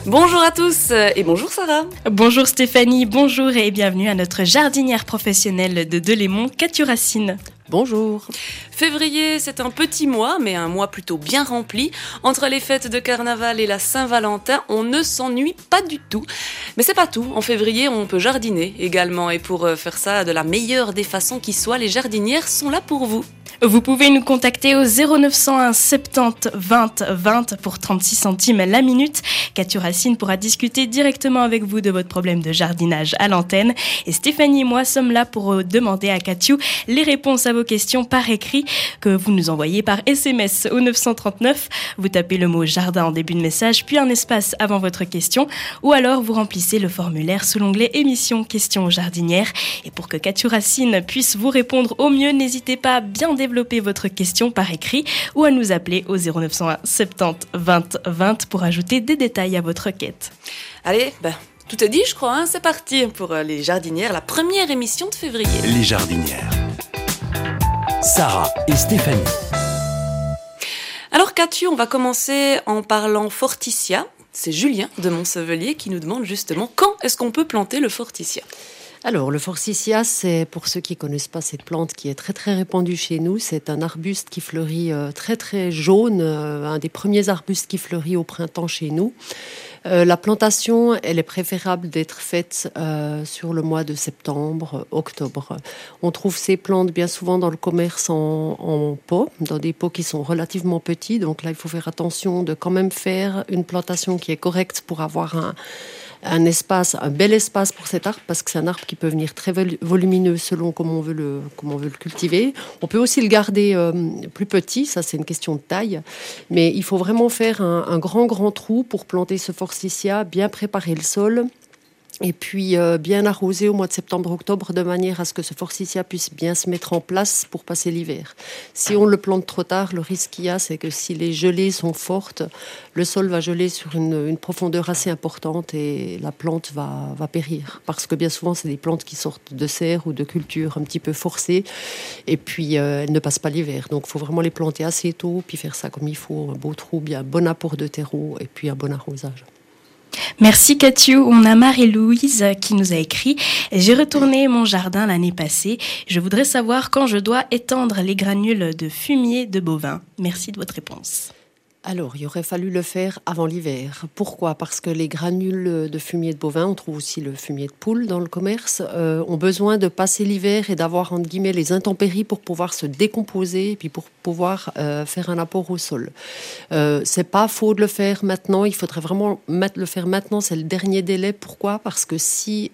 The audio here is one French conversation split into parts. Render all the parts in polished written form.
Bonjour à tous et bonjour Sarah. Bonjour Stéphanie, bonjour et bienvenue à notre jardinière professionnelle de Delémont, Cathy Racine. Bonjour. Février, c'est un petit mois, mais un mois plutôt bien rempli. Entre les fêtes de carnaval et la Saint-Valentin, on ne s'ennuie pas du tout. Mais c'est pas tout. En février, on peut jardiner également. Et pour faire ça de la meilleure des façons qui soit, les jardinières sont là pour vous. Vous pouvez nous contacter au 0901 70 20 20 pour 36 centimes la minute. Cathy Racine pourra discuter directement avec vous de votre problème de jardinage à l'antenne. Et Stéphanie et moi sommes là pour demander à Cathy les réponses à vos questions par écrit que vous nous envoyez par SMS au 939. Vous tapez le mot jardin en début de message, puis un espace avant votre question. Ou alors vous remplissez le formulaire sous l'onglet émission questions jardinières. Et pour que Cathy Racine puisse vous répondre au mieux, n'hésitez pas à bien développer votre question par écrit ou à nous appeler au 0901 70 20 20 pour ajouter des détails à votre requête. Allez, tout est dit je crois, c'est parti pour les jardinières, la première émission de février. Les jardinières. Sarah et Stéphanie. Alors Cathy, on va commencer en parlant forsythia. C'est Julien de Montsevelier qui nous demande justement quand est-ce qu'on peut planter le forsythia. Alors, le forsythia, c'est, pour ceux qui ne connaissent pas cette plante qui est très très répandue chez nous, c'est un arbuste qui fleurit très très jaune, un des premiers arbustes qui fleurit au printemps chez nous. La plantation, elle est préférable d'être faite sur le mois de septembre, octobre. On trouve ces plantes bien souvent dans le commerce en pot, dans des pots qui sont relativement petits. Donc là, il faut faire attention de quand même faire une plantation qui est correcte pour avoir un bel espace pour cet arbre, parce que c'est un arbre qui peut venir très volumineux selon comment on veut le cultiver. On peut aussi le garder plus petit, ça c'est une question de taille, mais il faut vraiment faire un grand trou pour planter ce forsythia, bien préparer le sol et puis bien arroser au mois de septembre-octobre de manière à ce que ce forsythia puisse bien se mettre en place pour passer l'hiver. Si on le plante trop tard, le risque qu'il y a, c'est que si les gelées sont fortes, le sol va geler sur une profondeur assez importante et la plante va périr. Parce que bien souvent, c'est des plantes qui sortent de serre ou de culture un petit peu forcées et puis elles ne passent pas l'hiver. Donc il faut vraiment les planter assez tôt, puis faire ça comme il faut, un beau trou, bien un bon apport de terreau et puis un bon arrosage. Merci Cathy. On a Marie-Louise qui nous a écrit « J'ai retourné mon jardin l'année passée. Je voudrais savoir quand je dois étendre les granules de fumier de bovin. Merci de votre réponse. » Alors, il aurait fallu le faire avant l'hiver. Pourquoi ? Parce que les granules de fumier de bovin, on trouve aussi le fumier de poule dans le commerce, ont besoin de passer l'hiver et d'avoir, entre guillemets, les intempéries pour pouvoir se décomposer et puis pour pouvoir faire un apport au sol. C'est pas faux de le faire maintenant. Il faudrait vraiment le faire maintenant. C'est le dernier délai. Pourquoi ? Parce que si...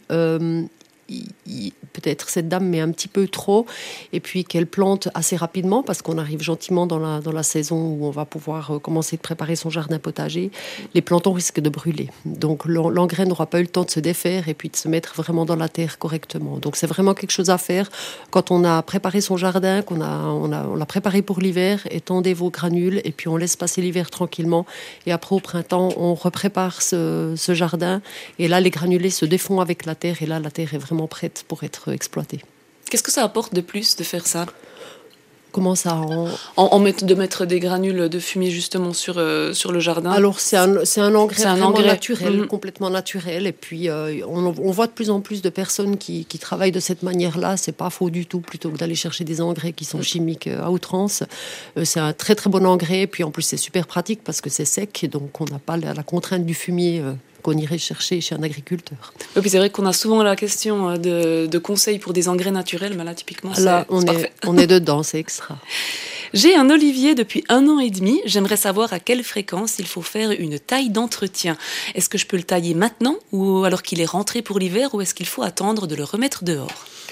peut-être cette dame met un petit peu trop et puis qu'elle plante assez rapidement parce qu'on arrive gentiment dans la saison où on va pouvoir commencer de préparer son jardin potager, les plantons risquent de brûler. Donc l'engrais n'aura pas eu le temps de se défaire et puis de se mettre vraiment dans la terre correctement. Donc c'est vraiment quelque chose à faire quand on a préparé son jardin, on l'a préparé pour l'hiver, étendez vos granules et puis on laisse passer l'hiver tranquillement et après au printemps on reprépare ce jardin et là les granulés se défont avec la terre et là la terre est vraiment prête pour être exploitée. Qu'est-ce que ça apporte de plus de faire ça ? Comment ça de mettre des granules de fumier justement sur le jardin ? Alors c'est un engrais vraiment naturel, complètement naturel. Et puis on voit de plus en plus de personnes qui travaillent de cette manière-là. C'est pas faux du tout. Plutôt que d'aller chercher des engrais qui sont chimiques à outrance, c'est un très très bon engrais. Et puis en plus c'est super pratique parce que c'est sec, et donc on n'a pas la contrainte du fumier qu'on irait chercher chez un agriculteur. Et puis c'est vrai qu'on a souvent la question de conseils pour des engrais naturels, mais là typiquement là, c'est parfait. On est dedans, c'est extra. J'ai un olivier depuis 1 an et demi. J'aimerais savoir à quelle fréquence il faut faire une taille d'entretien. Est-ce que je peux le tailler maintenant ou alors qu'il est rentré pour l'hiver, ou est-ce qu'il faut attendre de le remettre dehors ?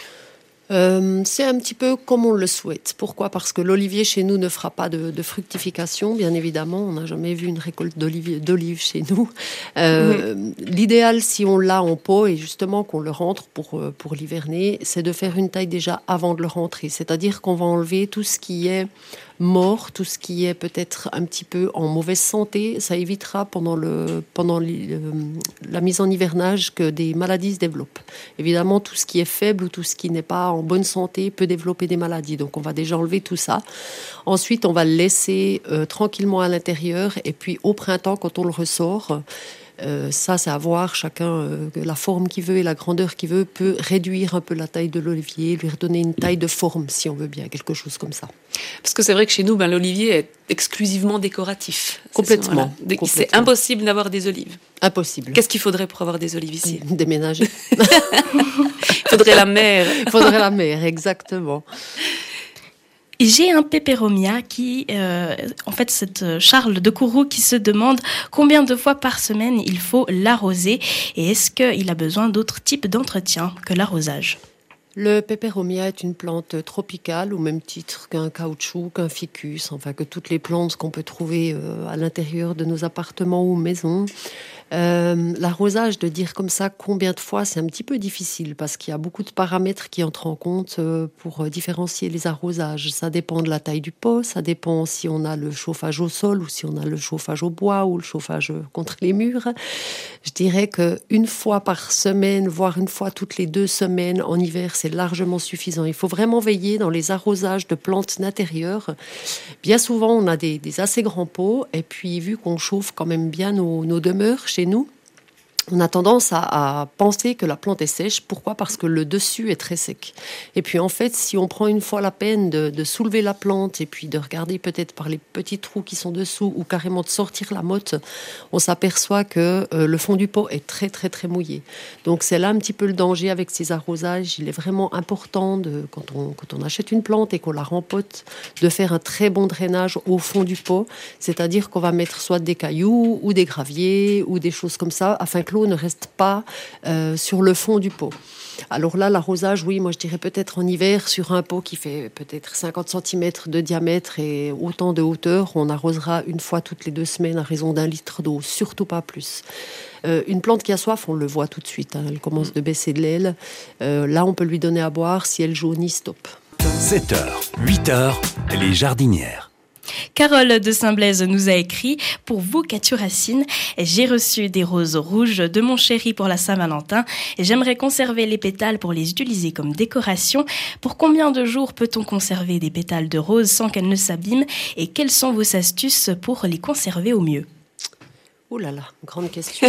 C'est un petit peu comme on le souhaite. Pourquoi ? Parce que l'olivier chez nous ne fera pas de fructification, bien évidemment. On n'a jamais vu une récolte d'olives chez nous. L'idéal, si on l'a en pot et justement qu'on le rentre pour l'hiverner, c'est de faire une taille déjà avant de le rentrer. C'est-à-dire qu'on va enlever tout ce qui est mort, tout ce qui est peut-être un petit peu en mauvaise santé. Ça évitera pendant la mise en hivernage que des maladies se développent. Évidemment, tout ce qui est faible ou tout ce qui n'est pas en bonne santé peut développer des maladies. Donc on va déjà enlever tout ça. Ensuite, on va le laisser tranquillement à l'intérieur. Et puis au printemps, quand on le ressort, Ça, c'est à voir. Chacun, la forme qu'il veut et la grandeur qu'il veut, peut réduire un peu la taille de l'olivier, lui redonner une taille de forme, si on veut bien, quelque chose comme ça. Parce que c'est vrai que chez nous, l'olivier est exclusivement décoratif. Complètement. C'est impossible d'avoir des olives. Impossible. Qu'est-ce qu'il faudrait pour avoir des olives ici ? Déménager. Il faudrait la mer. Il faudrait la mer, exactement. J'ai un pépéromia qui, c'est Charles de Kourou qui se demande combien de fois par semaine il faut l'arroser et est-ce qu'il a besoin d'autres types d'entretien que l'arrosage ? Le pépéromia est une plante tropicale au même titre qu'un caoutchouc, qu'un ficus, enfin que toutes les plantes qu'on peut trouver à l'intérieur de nos appartements ou maisons. L'arrosage, de dire comme ça combien de fois, c'est un petit peu difficile parce qu'il y a beaucoup de paramètres qui entrent en compte pour différencier les arrosages. Ça dépend de la taille du pot, ça dépend si on a le chauffage au sol ou si on a le chauffage au bois ou le chauffage contre les murs. Je dirais qu'une fois par semaine, voire une fois toutes les 2 semaines en hiver, c'est largement suffisant. Il faut vraiment veiller dans les arrosages de plantes d'intérieur. Bien souvent, on a des assez grands pots et puis vu qu'on chauffe quand même bien nos demeures chez nous, on a tendance à penser que la plante est sèche. Pourquoi ? Parce que le dessus est très sec. Et puis en fait, si on prend une fois la peine de soulever la plante et puis de regarder peut-être par les petits trous qui sont dessous ou carrément de sortir la motte, on s'aperçoit que le fond du pot est très très très mouillé. Donc c'est là un petit peu le danger avec ces arrosages. Il est vraiment important, quand on achète une plante et qu'on la rempote, de faire un très bon drainage au fond du pot. C'est-à-dire qu'on va mettre soit des cailloux ou des graviers ou des choses comme ça afin que l'eau ne reste pas sur le fond du pot. Alors là, l'arrosage, oui, moi je dirais peut-être en hiver, sur un pot qui fait peut-être 50 cm de diamètre et autant de hauteur, on arrosera une fois toutes les 2 semaines à raison d'1 litre d'eau, surtout pas plus. Une plante qui a soif, on le voit tout de suite, elle commence de baisser de l'aile. Là, on peut lui donner à boire, si elle jaunit, stop. 7h, 8h, les jardinières. Carole de Saint-Blaise nous a écrit « Pour vous, Cathy Racine, j'ai reçu des roses rouges de mon chéri pour la Saint-Valentin et j'aimerais conserver les pétales pour les utiliser comme décoration. Pour combien de jours peut-on conserver des pétales de roses sans qu'elles ne s'abîment et quelles sont vos astuces pour les conserver au mieux ?» Oh là là, grande question.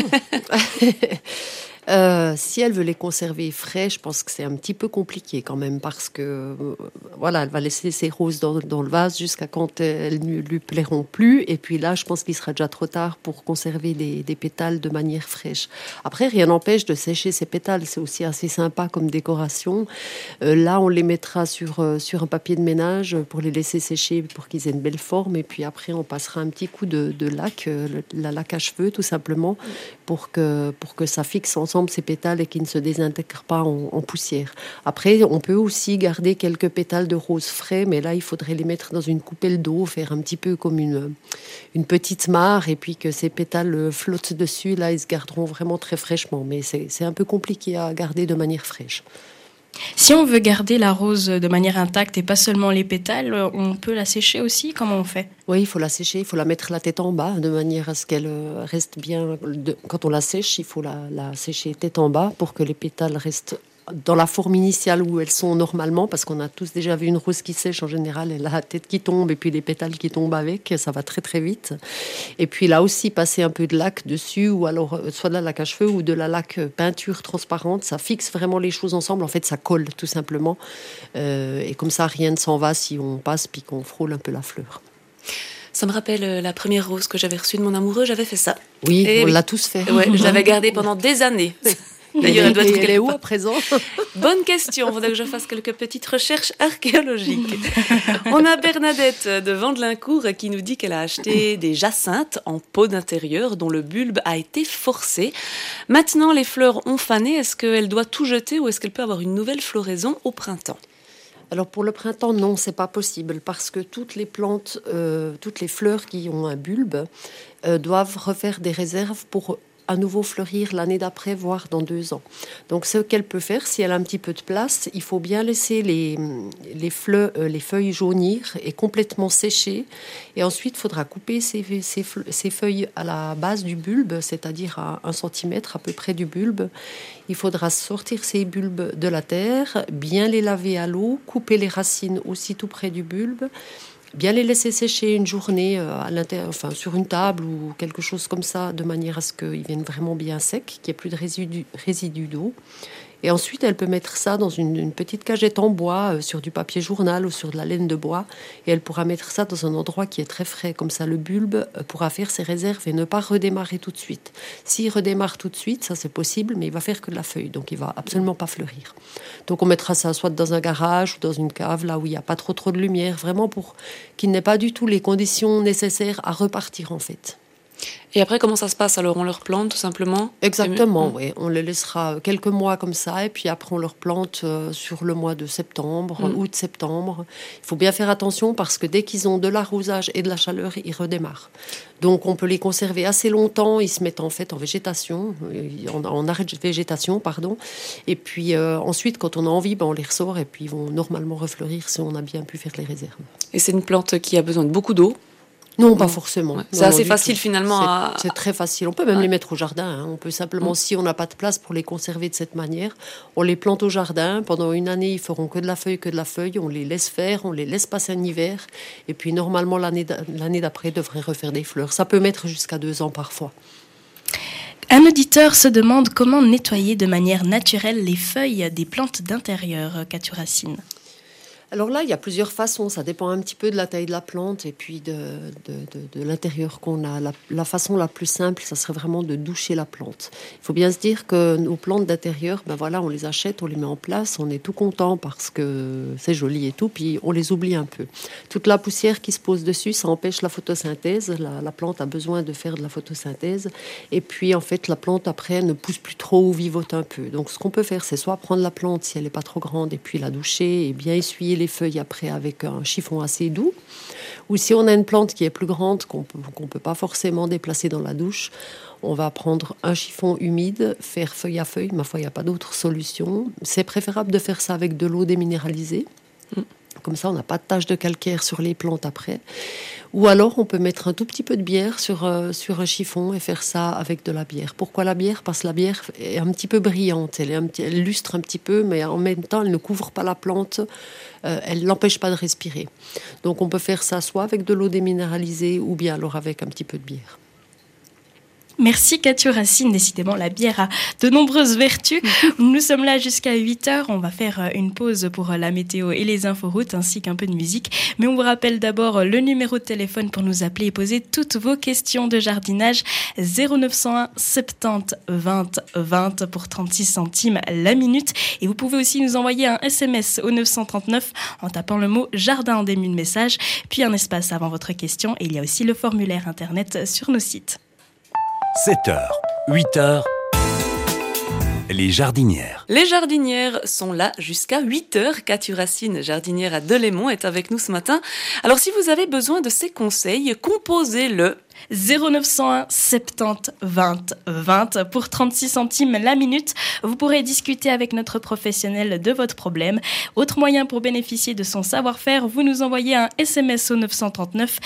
Si elle veut les conserver frais, je pense que c'est un petit peu compliqué quand même parce que voilà, elle va laisser ses roses dans le vase jusqu'à quand elles ne lui plairont plus. Et puis là, je pense qu'il sera déjà trop tard pour conserver des pétales de manière fraîche. Après, rien n'empêche de sécher ces pétales. C'est aussi assez sympa comme décoration. Là, on les mettra sur un papier de ménage pour les laisser sécher pour qu'ils aient une belle forme. Et puis après, on passera un petit coup de lac, la laque à cheveux tout simplement, pour que ça fixe ensemble ces pétales et qu'ils ne se désintègrent pas en poussière. Après, on peut aussi garder quelques pétales de rose frais, mais là, il faudrait les mettre dans une coupelle d'eau, faire un petit peu comme une petite mare, et puis que ces pétales flottent dessus. Là, ils se garderont vraiment très fraîchement, mais c'est un peu compliqué à garder de manière fraîche. Si on veut garder la rose de manière intacte et pas seulement les pétales, on peut la sécher aussi. Comment on fait ? Oui, il faut la sécher, il faut la mettre la tête en bas de manière à ce qu'elle reste bien. Quand on la sèche, il faut la sécher tête en bas pour que les pétales restent dans la forme initiale où elles sont normalement, parce qu'on a tous déjà vu une rose qui sèche, en général, elle a la tête qui tombe et puis les pétales qui tombent avec, ça va très très vite. Et puis là aussi, passer un peu de laque dessus, ou alors soit de la laque à cheveux ou de la laque peinture transparente, ça fixe vraiment les choses ensemble, en fait ça colle tout simplement, et comme ça rien ne s'en va si on passe puis qu'on frôle un peu la fleur. Ça me rappelle la première rose que j'avais reçue de mon amoureux, j'avais fait ça. Oui, on l'a tous fait. Ouais, je l'avais gardée pendant des années. D'ailleurs, elle est où à présent ? Bonne question, il faudrait que je fasse quelques petites recherches archéologiques. On a Bernadette de Vandelincourt qui nous dit qu'elle a acheté des jacinthes en pot d'intérieur dont le bulbe a été forcé. Maintenant, les fleurs ont fané, est-ce qu'elle doit tout jeter ou est-ce qu'elle peut avoir une nouvelle floraison au printemps ? Alors pour le printemps, non, c'est pas possible parce que toutes les plantes, toutes les fleurs qui ont un bulbe doivent refaire des réserves pour à nouveau fleurir l'année d'après, voire dans 2 ans. Donc ce qu'elle peut faire, si elle a un petit peu de place, il faut bien laisser les feuilles jaunir et complètement sécher. Et ensuite, il faudra couper ces feuilles à la base du bulbe, c'est-à-dire à 1 centimètre à peu près du bulbe. Il faudra sortir ces bulbes de la terre, bien les laver à l'eau, couper les racines aussi tout près du bulbe, Bien les laisser sécher une journée sur une table ou quelque chose comme ça, de manière à ce qu'ils viennent vraiment bien secs, qu'il n'y ait plus de résidus d'eau. Et ensuite, elle peut mettre ça dans une petite cagette en bois, sur du papier journal ou sur de la laine de bois. Et elle pourra mettre ça dans un endroit qui est très frais. Comme ça, le bulbe pourra faire ses réserves et ne pas redémarrer tout de suite. S'il redémarre tout de suite, ça c'est possible, mais il va faire que de la feuille. Donc, il va absolument pas fleurir. Donc, on mettra ça soit dans un garage ou dans une cave, là où il n'y a pas trop de lumière, vraiment pour qu'il n'ait pas du tout les conditions nécessaires à repartir, en fait. Et après, comment ça se passe? Alors, on leur plante tout simplement? Exactement, oui. On les laissera quelques mois comme ça, et puis après, on leur plante sur le mois de septembre, août-septembre. Il faut bien faire attention parce que dès qu'ils ont de l'arrosage et de la chaleur, ils redémarrent. Donc, on peut les conserver assez longtemps. Ils se mettent en fait en végétation, en arrêt de végétation, pardon. Et puis ensuite, quand on a envie, on les ressort et puis ils vont normalement refleurir si on a bien pu faire les réserves. Et c'est une plante qui a besoin de beaucoup d'eau? Non, pas forcément. Ouais. C'est assez facile finalement. C'est très facile. On peut même les mettre au jardin. Hein. On peut simplement, si on n'a pas de place pour les conserver de cette manière, on les plante au jardin. Pendant une année, ils feront que de la feuille. On les laisse faire, on les laisse passer un hiver. Et puis normalement, l'année d'après, devrait refaire des fleurs. Ça peut mettre jusqu'à 2 ans parfois. Un auditeur se demande comment nettoyer de manière naturelle les feuilles des plantes d'intérieur, Cathie Racine. Alors là, il y a plusieurs façons. Ça dépend un petit peu de la taille de la plante et puis de l'intérieur qu'on a. La façon la plus simple, ça serait vraiment de doucher la plante. Il faut bien se dire que nos plantes d'intérieur, on les achète, on les met en place, on est tout content parce que c'est joli et tout, puis on les oublie un peu. Toute la poussière qui se pose dessus, ça empêche la photosynthèse. La plante a besoin de faire de la photosynthèse. Et puis, en fait, la plante, après, ne pousse plus trop ou vivote un peu. Donc, ce qu'on peut faire, c'est soit prendre la plante, si elle n'est pas trop grande, et puis la doucher et bien essuyer les feuilles après avec un chiffon assez doux. Ou si on a une plante qui est plus grande, qu'on peut pas forcément déplacer dans la douche, on va prendre un chiffon humide, faire feuille à feuille. Ma foi, il n'y a pas d'autre solution. C'est préférable de faire ça avec de l'eau déminéralisée. Comme ça, on n'a pas de taches de calcaire sur les plantes après. Ou alors, on peut mettre un tout petit peu de bière sur un chiffon et faire ça avec de la bière. Pourquoi la bière? Parce que la bière est un petit peu brillante. Elle lustre un petit peu, mais en même temps, elle ne couvre pas la plante. Elle ne l'empêche pas de respirer. Donc, on peut faire ça soit avec de l'eau déminéralisée ou bien alors avec un petit peu de bière. Merci Cathie Racine, décidément la bière a de nombreuses vertus. Nous sommes là jusqu'à 8h, on va faire une pause pour la météo et les inforoutes ainsi qu'un peu de musique. Mais on vous rappelle d'abord le numéro de téléphone pour nous appeler et poser toutes vos questions de jardinage. 0901 70 20 20 pour 36 centimes la minute. Et vous pouvez aussi nous envoyer un SMS au 939 en tapant le mot jardin en début de message, puis un espace avant votre question. Et il y a aussi le formulaire internet sur nos sites. 7h, 8h, les jardinières. Les jardinières sont là jusqu'à 8h. Cathie Racine, jardinière à Delémont, est avec nous ce matin. Alors si vous avez besoin de ses conseils, composez-le 0901 70 20 20 pour 36 centimes la minute. Vous pourrez discuter avec notre professionnel de votre problème. Autre moyen pour bénéficier de son savoir-faire, vous nous envoyez un SMS au 939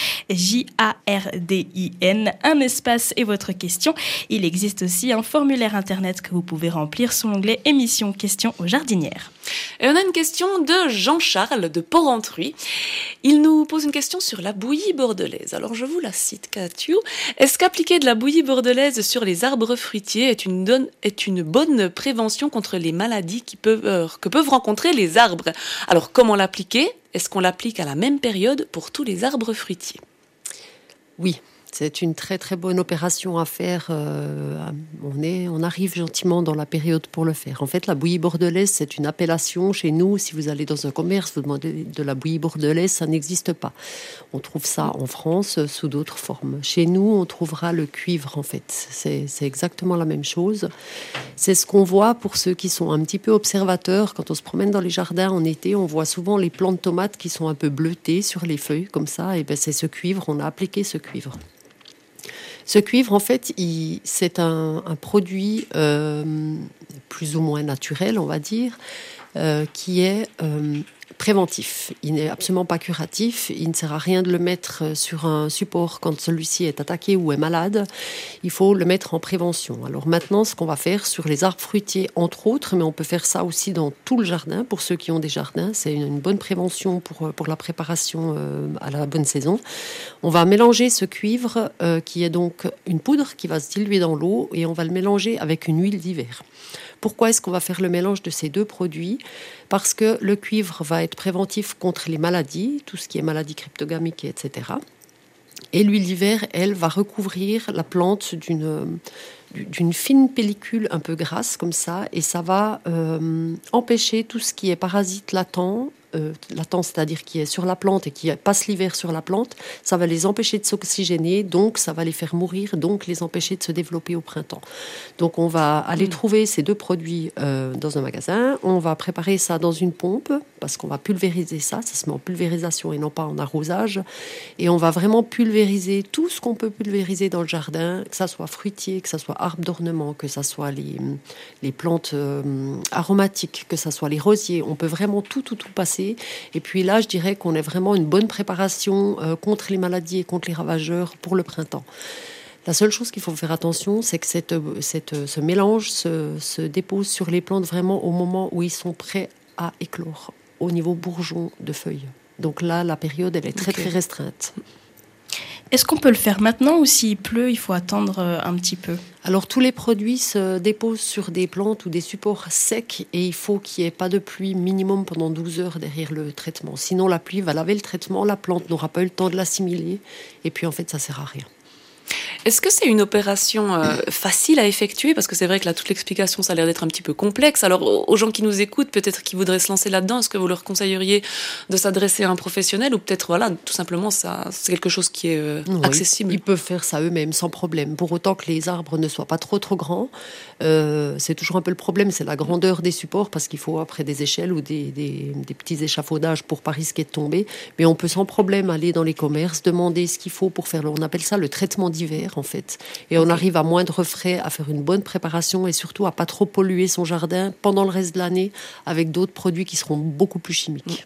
JARDIN, un espace et votre question. Il existe aussi un formulaire internet que vous pouvez remplir sous l'onglet émission questions aux jardinières. Et on a une question de Jean-Charles de Porrentruy. Il nous pose une question sur la bouillie bordelaise. Alors je vous la cite, Cathie. Est-ce qu'appliquer de la bouillie bordelaise sur les arbres fruitiers est une bonne prévention contre les maladies que peuvent rencontrer les arbres? Alors comment l'appliquer? Est-ce qu'on l'applique à la même période pour tous les arbres fruitiers? Oui. C'est une très très bonne opération à faire. On arrive gentiment dans la période pour le faire. En fait, la bouillie bordelaise, c'est une appellation chez nous. Si vous allez dans un commerce, vous demandez de la bouillie bordelaise, ça n'existe pas. On trouve ça en France sous d'autres formes. Chez nous, on trouvera le cuivre en fait. C'est exactement la même chose. C'est ce qu'on voit pour ceux qui sont un petit peu observateurs. Quand on se promène dans les jardins en été, on voit souvent les plants de tomates qui sont un peu bleutées sur les feuilles comme ça. Et c'est ce cuivre, on a appliqué ce cuivre. Ce cuivre, en fait, c'est un produit plus ou moins naturel, on va dire, qui est préventif. Il n'est absolument pas curatif. Il ne sert à rien de le mettre sur un support quand celui-ci est attaqué ou est malade. Il faut le mettre en prévention. Alors maintenant, ce qu'on va faire sur les arbres fruitiers, entre autres, mais on peut faire ça aussi dans tout le jardin, pour ceux qui ont des jardins, c'est une bonne prévention pour la préparation à la bonne saison. On va mélanger ce cuivre, qui est donc une poudre qui va se diluer dans l'eau, et on va le mélanger avec une huile d'hiver. Pourquoi est-ce qu'on va faire le mélange de ces deux produits ? Parce que le cuivre va être préventif contre les maladies, tout ce qui est maladies cryptogamiques, etc. Et l'huile d'hiver, elle, va recouvrir la plante d'une fine pellicule un peu grasse comme ça, et ça va empêcher tout ce qui est parasite latent, c'est-à-dire qui est sur la plante et qui passe l'hiver sur la plante, ça va les empêcher de s'oxygéner, donc ça va les faire mourir, donc les empêcher de se développer au printemps. Donc on va aller trouver ces deux produits dans un magasin, on va préparer ça dans une pompe, parce qu'on va pulvériser ça se met en pulvérisation et non pas en arrosage, et on va vraiment pulvériser tout ce qu'on peut pulvériser dans le jardin, que ça soit fruitier, que ça soit arbres d'ornement, que ça soit les plantes aromatiques, que ça soit les rosiers, on peut vraiment tout passer. Et puis là, je dirais qu'on est vraiment une bonne préparation contre les maladies et contre les ravageurs pour le printemps. La seule chose qu'il faut faire attention, c'est que ce mélange se dépose sur les plantes vraiment au moment où ils sont prêts à éclore, au niveau bourgeon de feuilles. Donc là, la période, elle est très restreinte. Est-ce qu'on peut le faire maintenant ou s'il pleut, il faut attendre un petit peu ? Alors tous les produits se déposent sur des plantes ou des supports secs et il faut qu'il n'y ait pas de pluie minimum pendant 12 heures derrière le traitement. Sinon la pluie va laver le traitement, la plante n'aura pas eu le temps de l'assimiler et puis en fait ça ne sert à rien. Est-ce que c'est une opération facile à effectuer ? Parce que c'est vrai que là, toute l'explication, ça a l'air d'être un petit peu complexe. Alors, aux gens qui nous écoutent, peut-être qui voudraient se lancer là-dedans, est-ce que vous leur conseilleriez de s'adresser à un professionnel ou peut-être, voilà, tout simplement, ça, c'est quelque chose qui est accessible ? Ils peuvent faire ça eux-mêmes, sans problème. Pour autant que les arbres ne soient pas trop grands. C'est toujours un peu le problème, c'est la grandeur des supports, parce qu'il faut après des échelles ou des petits échafaudages pour pas risquer de tomber. Mais on peut sans problème aller dans les commerces, demander ce qu'il faut pour faire, on appelle ça le traitement d'hiver, en fait. Et on arrive à moindre frais à faire une bonne préparation et surtout à pas trop polluer son jardin pendant le reste de l'année avec d'autres produits qui seront beaucoup plus chimiques.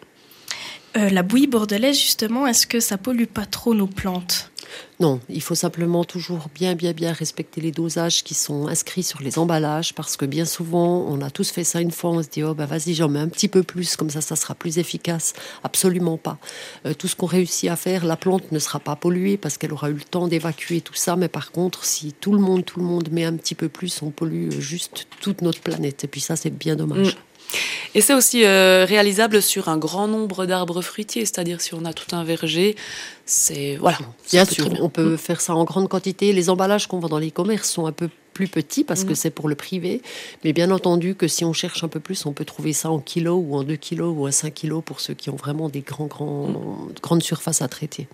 La bouillie bordelaise, justement, est-ce que ça pollue pas trop nos plantes ? Non, il faut simplement toujours bien respecter les dosages qui sont inscrits sur les emballages, parce que bien souvent, on a tous fait ça une fois, on se dit « Oh, vas-y, j'en mets un petit peu plus, comme ça sera plus efficace ». Absolument pas. Tout ce qu'on réussit à faire, la plante ne sera pas polluée parce qu'elle aura eu le temps d'évacuer tout ça, mais par contre, si tout le monde met un petit peu plus, on pollue juste toute notre planète. Et puis ça, c'est bien dommage. Et c'est aussi réalisable sur un grand nombre d'arbres fruitiers, c'est-à-dire si on a tout un verger, c'est voilà. Bien sûr, on peut faire ça en grande quantité. Les emballages qu'on vend dans les commerces sont un peu plus petits parce que c'est pour le privé, mais bien entendu que si on cherche un peu plus, on peut trouver ça en kilos ou en 2 kilos ou en 5 kilos pour ceux qui ont vraiment des grandes surfaces à traiter.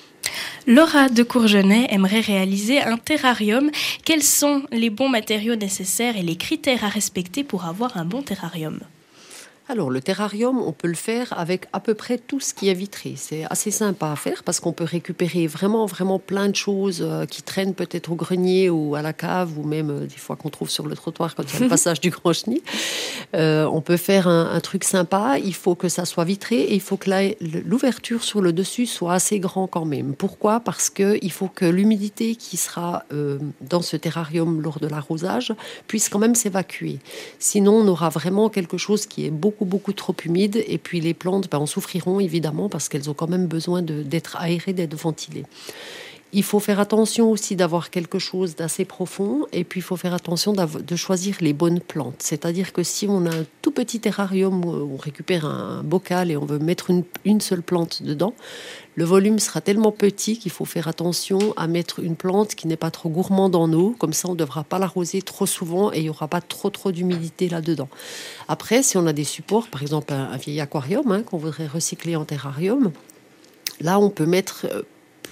Laura de Courgenay aimerait réaliser un terrarium. Quels sont les bons matériaux nécessaires et les critères à respecter pour avoir un bon terrarium ? Alors, le terrarium, on peut le faire avec à peu près tout ce qui est vitré. C'est assez sympa à faire parce qu'on peut récupérer vraiment plein de choses qui traînent peut-être au grenier ou à la cave ou même des fois qu'on trouve sur le trottoir quand il y a le passage du Grand Chenil. On peut faire un truc sympa. Il faut que ça soit vitré et il faut que l'ouverture sur le dessus soit assez grand quand même. Pourquoi ? Parce qu'il faut que l'humidité qui sera dans ce terrarium lors de l'arrosage puisse quand même s'évacuer. Sinon, on aura vraiment quelque chose qui est beaucoup trop humide et puis les plantes en souffriront évidemment parce qu'elles ont quand même besoin d'être aérées, d'être ventilées. Il faut faire attention aussi d'avoir quelque chose d'assez profond et puis il faut faire attention de choisir les bonnes plantes. C'est-à-dire que si on a un tout petit terrarium où on récupère un bocal et on veut mettre une seule plante dedans, le volume sera tellement petit qu'il faut faire attention à mettre une plante qui n'est pas trop gourmande en eau. Comme ça, on ne devra pas l'arroser trop souvent et il n'y aura pas trop d'humidité là-dedans. Après, si on a des supports, par exemple un vieil aquarium qu'on voudrait recycler en terrarium, là, on peut mettre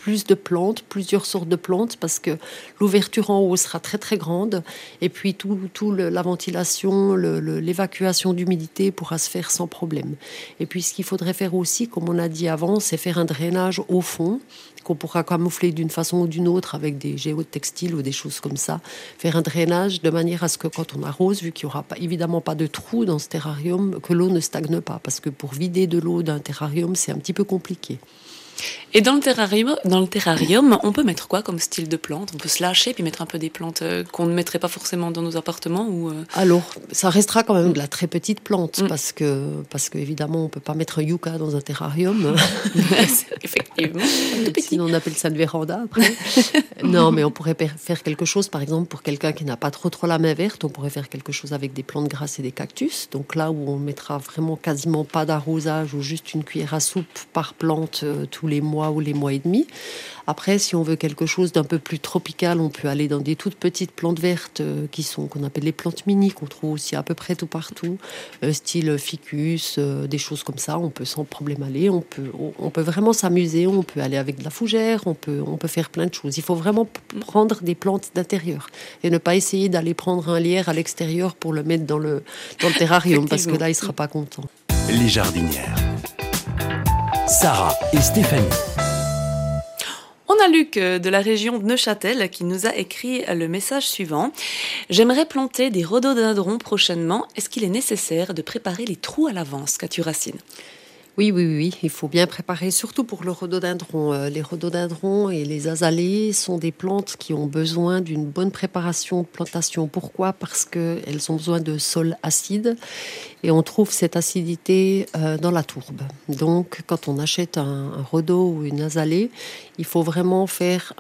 plus de plantes, plusieurs sortes de plantes, parce que l'ouverture en haut sera très très grande, et puis la ventilation, l'évacuation d'humidité pourra se faire sans problème. Et puis ce qu'il faudrait faire aussi, comme on a dit avant, c'est faire un drainage au fond, qu'on pourra camoufler d'une façon ou d'une autre avec des géotextiles ou des choses comme ça. Faire un drainage de manière à ce que quand on arrose, vu qu'il n'y aura évidemment pas de trou dans ce terrarium, que l'eau ne stagne pas. Parce que pour vider de l'eau d'un terrarium, c'est un petit peu compliqué. Et dans le terrarium, on peut mettre quoi comme style de plante? On peut se lâcher puis mettre un peu des plantes qu'on ne mettrait pas forcément dans nos appartements ou Alors, ça restera quand même de la très petite plante parce que évidemment, on peut pas mettre un yucca dans un terrarium. Effectivement. Sinon, on appelle ça une véranda après. Non, mais on pourrait faire quelque chose, par exemple, pour quelqu'un qui n'a pas trop la main verte, on pourrait faire quelque chose avec des plantes grasses et des cactus. Donc là où on mettra vraiment quasiment pas d'arrosage ou juste une cuillère à soupe par plante tous les mois ou les mois et demi. Après, si on veut quelque chose d'un peu plus tropical, on peut aller dans des toutes petites plantes vertes qu'on appelle les plantes mini, qu'on trouve aussi à peu près tout partout, style ficus, des choses comme ça. On peut sans problème aller. On peut vraiment s'amuser. On peut aller avec de la fougère. On peut faire plein de choses. Il faut vraiment prendre des plantes d'intérieur et ne pas essayer d'aller prendre un lierre à l'extérieur pour le mettre dans le terrarium parce que là, il sera pas content. Les jardinières. Sarah et Stéphanie. On a Luc de la région de Neuchâtel qui nous a écrit le message suivant. J'aimerais planter des rhododendrons prochainement. Est-ce qu'il est nécessaire de préparer les trous à l'avance, Cathy Racine? Oui, il faut bien préparer, surtout pour le rhododendron. Les rhododendrons et les azalées sont des plantes qui ont besoin d'une bonne préparation de plantation. Pourquoi ? Parce qu'elles ont besoin de sol acide et on trouve cette acidité dans la tourbe. Donc, quand on achète un rhodo ou une azalée, il faut vraiment faire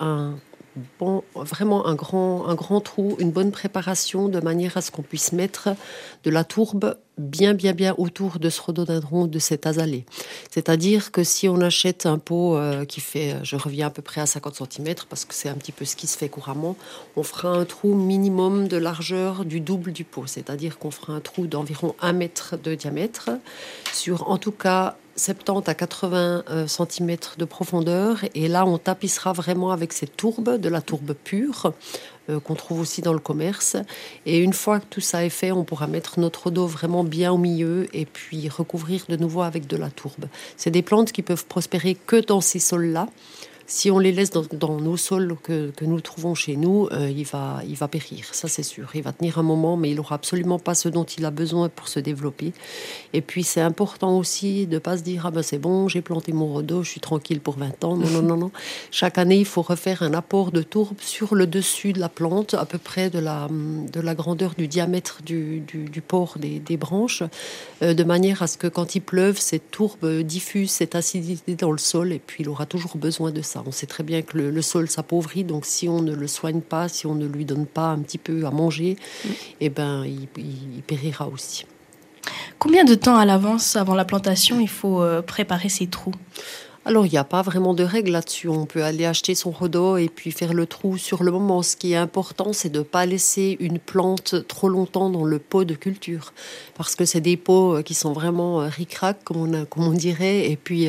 vraiment un grand trou, une bonne préparation de manière à ce qu'on puisse mettre de la tourbe bien autour de ce rhododendron, de cette azalée. C'est-à-dire que si on achète un pot qui fait, je reviens à peu près à 50 cm, parce que c'est un petit peu ce qui se fait couramment, on fera un trou minimum de largeur du double du pot. C'est-à-dire qu'on fera un trou d'environ 1 mètre de diamètre sur, en tout cas, 70 à 80 cm de profondeur. Et là, on tapissera vraiment avec cette tourbe, de la tourbe pure, qu'on trouve aussi dans le commerce. Et une fois que tout ça est fait, on pourra mettre notre rhodo vraiment bien au milieu et puis recouvrir de nouveau avec de la tourbe. C'est des plantes qui peuvent prospérer que dans ces sols-là. Si on les laisse dans nos sols que nous trouvons chez nous, il va périr, ça c'est sûr. Il va tenir un moment, mais il n'aura absolument pas ce dont il a besoin pour se développer. Et puis c'est important aussi de ne pas se dire « Ah ben c'est bon, j'ai planté mon rhodo, je suis tranquille pour 20 ans ». Non. Chaque année, il faut refaire un apport de tourbe sur le dessus de la plante, à peu près de la grandeur du diamètre du port des branches, de manière à ce que quand il pleuve, cette tourbe diffuse cette acidité dans le sol et puis il aura toujours besoin de ça. On sait très bien que le sol s'appauvrit, donc si on ne le soigne pas, si on ne lui donne pas un petit peu à manger, eh ben, il périra aussi. Combien de temps à l'avance, avant la plantation, il faut préparer ces trous ? Alors, il n'y a pas vraiment de règle là-dessus. On peut aller acheter son rhodo et puis faire le trou sur le moment. Ce qui est important, c'est de ne pas laisser une plante trop longtemps dans le pot de culture. Parce que c'est des pots qui sont vraiment ric-rac, comme on dirait, et puis...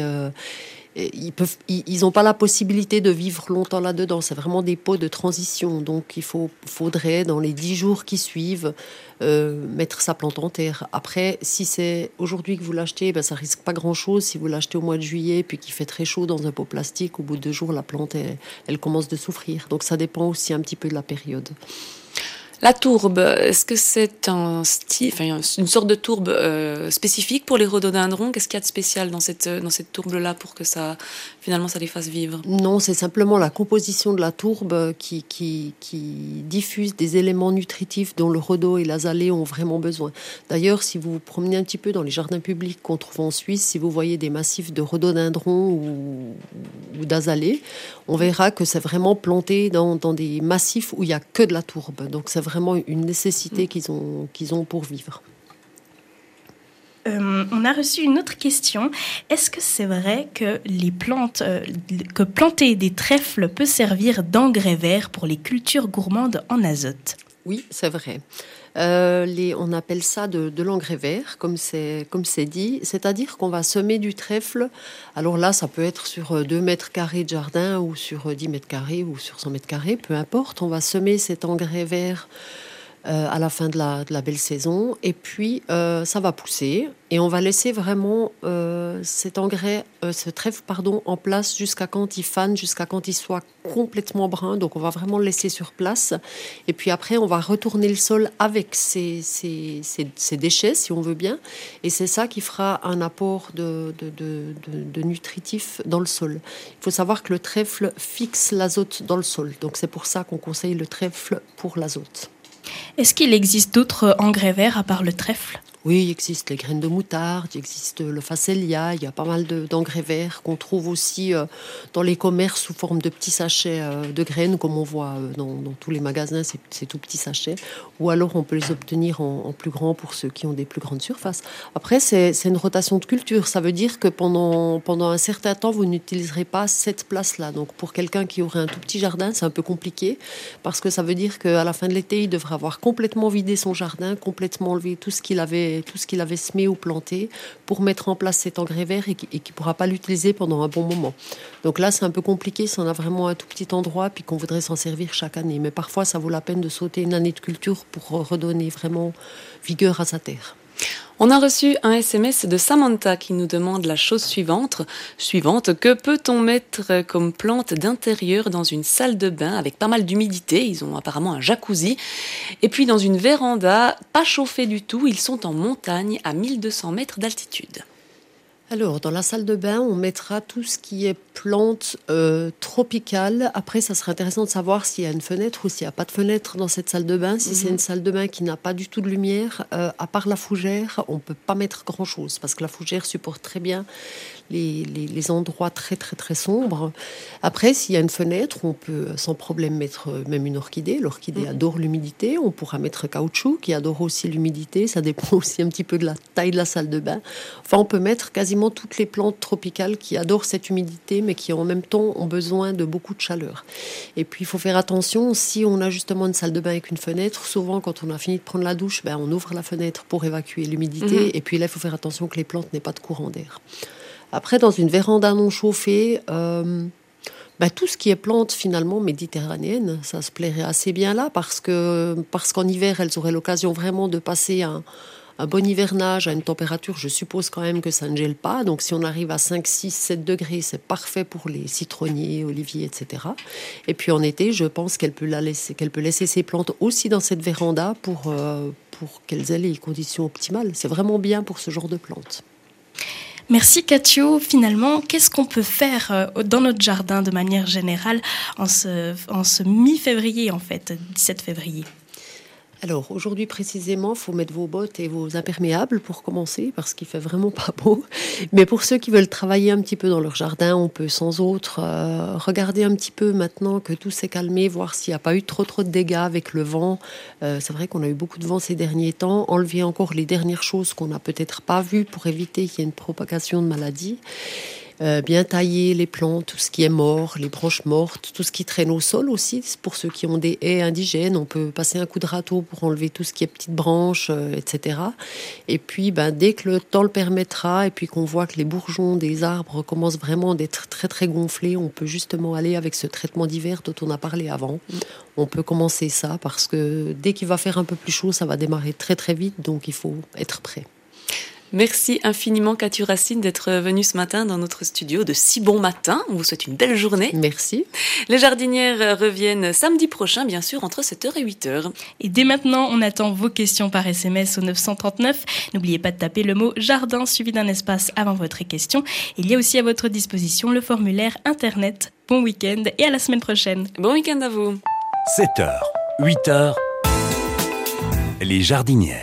ils n'ont pas la possibilité de vivre longtemps là-dedans. C'est vraiment des pots de transition. Donc, il faudrait, dans les 10 jours qui suivent, mettre sa plante en terre. Après, si c'est aujourd'hui que vous l'achetez, ben, ça risque pas grand-chose. Si vous l'achetez au mois de juillet, puis qu'il fait très chaud dans un pot plastique, au bout de 2 jours, la plante, elle commence de souffrir. Donc, ça dépend aussi un petit peu de la période. La tourbe, est-ce que c'est un style, une sorte de tourbe spécifique pour les rhododendrons ? Qu'est-ce qu'il y a de spécial dans cette tourbe-là pour que ça les fasse vivre ? Non, c'est simplement la composition de la tourbe qui diffuse des éléments nutritifs dont le rhodo et l'azalée ont vraiment besoin. D'ailleurs, si vous vous promenez un petit peu dans les jardins publics qu'on trouve en Suisse, si vous voyez des massifs de rhododendrons ou d'azalée, on verra que c'est vraiment planté dans des massifs où il n'y a que de la tourbe. Donc c'est vraiment une nécessité qu'ils ont pour vivre. On a reçu une autre question. Est-ce que c'est vrai que que planter des trèfles peut servir d'engrais vert pour les cultures gourmandes en azote ? Oui, c'est vrai. On appelle ça de l'engrais vert, comme c'est dit. C'est-à-dire qu'on va semer du trèfle. Alors là, ça peut être sur 2 mètres carrés de jardin ou sur 10 mètres carrés ou sur 100 mètres carrés, peu importe. On va semer cet engrais vert à la fin de la belle saison. Et puis, ça va pousser. Et on va laisser vraiment cet engrais, ce trèfle, en place jusqu'à quand il fane, jusqu'à quand il soit complètement brun. Donc, on va vraiment le laisser sur place. Et puis après, on va retourner le sol avec ces déchets, si on veut bien. Et c'est ça qui fera un apport de nutritif dans le sol. Il faut savoir que le trèfle fixe l'azote dans le sol. Donc, c'est pour ça qu'on conseille le trèfle pour l'azote. Est-ce qu'il existe d'autres engrais verts à part le trèfle ? Oui, il existe les graines de moutarde, il existe le phacelia, il y a pas mal d'engrais verts qu'on trouve aussi dans les commerces sous forme de petits sachets de graines, comme on voit dans tous les magasins, ces tout petits sachets. Ou alors on peut les obtenir en plus grand pour ceux qui ont des plus grandes surfaces. Après, c'est une rotation de culture. Ça veut dire que pendant un certain temps, vous n'utiliserez pas cette place-là. Donc pour quelqu'un qui aurait un tout petit jardin, c'est un peu compliqué parce que ça veut dire qu'à la fin de l'été, il devra avoir complètement vidé son jardin, complètement enlevé tout ce qu'il avait semé ou planté pour mettre en place cet engrais vert et qui ne pourra pas l'utiliser pendant un bon moment. Donc là, c'est un peu compliqué si on a vraiment un tout petit endroit puis qu'on voudrait s'en servir chaque année. Mais parfois, ça vaut la peine de sauter une année de culture pour redonner vraiment vigueur à sa terre. On a reçu un SMS de Samantha qui nous demande la chose suivante. Que peut-on mettre comme plante d'intérieur dans une salle de bain avec pas mal d'humidité? Ils ont apparemment un jacuzzi. Et puis dans une véranda, pas chauffée du tout. Ils sont en montagne à 1200 mètres d'altitude. Alors, dans la salle de bain, on mettra tout ce qui est plantes tropicales. Après, ça serait intéressant de savoir s'il y a une fenêtre ou s'il n'y a pas de fenêtre dans cette salle de bain. Si c'est une salle de bain qui n'a pas du tout de lumière, à part la fougère, on ne peut pas mettre grand-chose parce que la fougère supporte très bien les endroits très, très, très sombres. Après, s'il y a une fenêtre, on peut sans problème mettre même une orchidée. L'orchidée adore l'humidité. On pourra mettre caoutchouc qui adore aussi l'humidité. Ça dépend aussi un petit peu de la taille de la salle de bain. Enfin, on peut mettre quasiment toutes les plantes tropicales qui adorent cette humidité, mais qui en même temps ont besoin de beaucoup de chaleur. Et puis, il faut faire attention, si on a justement une salle de bain avec une fenêtre, souvent quand on a fini de prendre la douche, on ouvre la fenêtre pour évacuer l'humidité. Et puis là, il faut faire attention que les plantes n'aient pas de courant d'air. Après, dans une véranda non chauffée, tout ce qui est plantes finalement méditerranéennes, ça se plairait assez bien là parce qu'en hiver, elles auraient l'occasion vraiment de passer un bon hivernage à une température, je suppose quand même que ça ne gèle pas. Donc si on arrive à 5, 6, 7 degrés, c'est parfait pour les citronniers, oliviers, etc. Et puis en été, je pense qu'elle peut laisser ses plantes aussi dans cette véranda pour qu'elles aient les conditions optimales. C'est vraiment bien pour ce genre de plantes. Merci Catio. Finalement, qu'est-ce qu'on peut faire dans notre jardin de manière générale en ce mi-février, 17 février ? Alors aujourd'hui précisément, il faut mettre vos bottes et vos imperméables pour commencer parce qu'il fait vraiment pas beau. Mais pour ceux qui veulent travailler un petit peu dans leur jardin, on peut sans autre regarder un petit peu maintenant que tout s'est calmé, voir s'il n'y a pas eu trop de dégâts avec le vent. C'est vrai qu'on a eu beaucoup de vent ces derniers temps. Enlever encore les dernières choses qu'on n'a peut-être pas vues pour éviter qu'il y ait une propagation de maladies. Bien tailler les plantes, tout ce qui est mort, les branches mortes, tout ce qui traîne au sol aussi. Pour ceux qui ont des haies indigènes, on peut passer un coup de râteau pour enlever tout ce qui est petites branches, etc. Et puis, dès que le temps le permettra, et puis qu'on voit que les bourgeons des arbres commencent vraiment d'être très très gonflés, on peut justement aller avec ce traitement d'hiver dont on a parlé avant. On peut commencer ça parce que dès qu'il va faire un peu plus chaud, ça va démarrer très très vite, donc il faut être prêt. Merci infiniment Catio Racine d'être venue ce matin dans notre studio de si bon matin. On vous souhaite une belle journée. Merci. Les jardinières reviennent samedi prochain, bien sûr, entre 7h et 8h. Et dès maintenant, on attend vos questions par SMS au 939. N'oubliez pas de taper le mot jardin suivi d'un espace avant votre question. Il y a aussi à votre disposition le formulaire internet. Bon week-end et à la semaine prochaine. Bon week-end à vous. 7h, 8h, les jardinières.